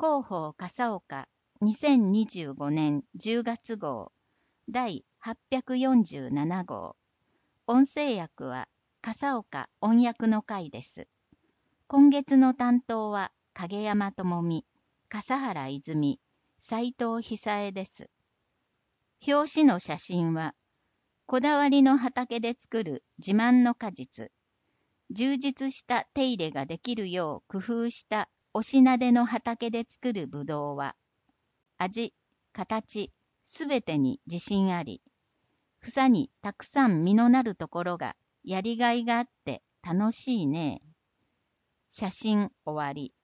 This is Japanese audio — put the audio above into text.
広報笠岡2025年10月号第847号。音声訳は笠岡音訳の会です。今月の担当は影山智美、笠原泉、斉藤久恵です。表紙の写真は、こだわりの畑で作る自慢の果実。充実した手入れができるよう工夫したおしなでの畑で作るぶどうは、味、形、すべてに自信あり、房にたくさん実のなるところがやりがいがあって楽しいね。写真終わり。